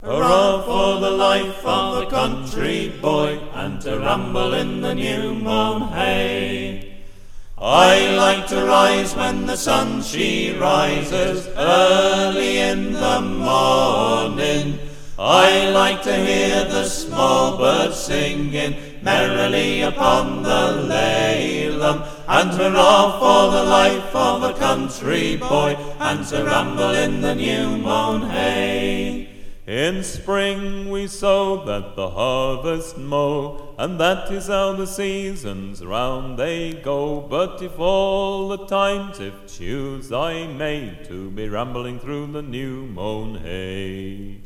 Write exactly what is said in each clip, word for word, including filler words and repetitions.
Hurrah for the life of the country boy, and to ramble in the new mown hay. I like to rise when the sun she rises, early in the morning. I like to hear the small birds singing merrily upon the lalum, and hurrah for the life of a country boy, and to ramble in the new mown hay. In spring we sow that the harvest mow, and that is how the seasons round they go. But if all the times, if choose I may, to be rambling through the new mown hay.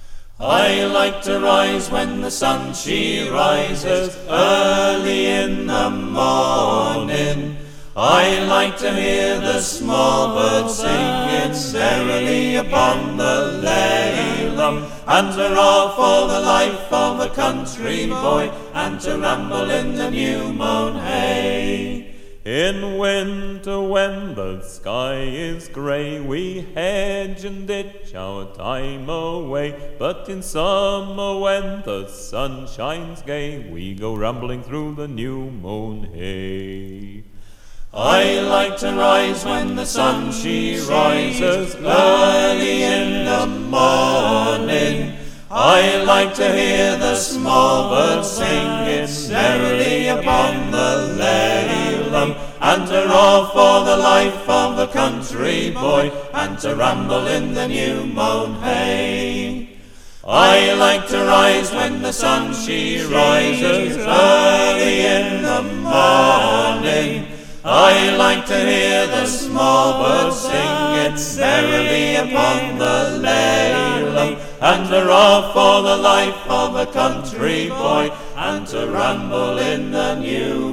I like to rise when the sun she rises, early in the morning. I like to hear the small birds singing merrily upon the lalum, and hurrah for the life of a country boy, and to ramble in the new mown hay. In winter when the sky is grey, we hedge and ditch our time away. But in summer when the sun shines gay, we go rambling through the new mown hay. I like to rise when the sun she rises, early in the morning. I like to hear the small birds singing merrily upon the lalum, and hurrah for the life of a country boy, and to ramble in the new mown hay. I like to rise when the sun she rises, early in the morning. I like to hear the small birds singing merrily upon the lalum, and hurrah for the life of a country boy, and to ramble in the new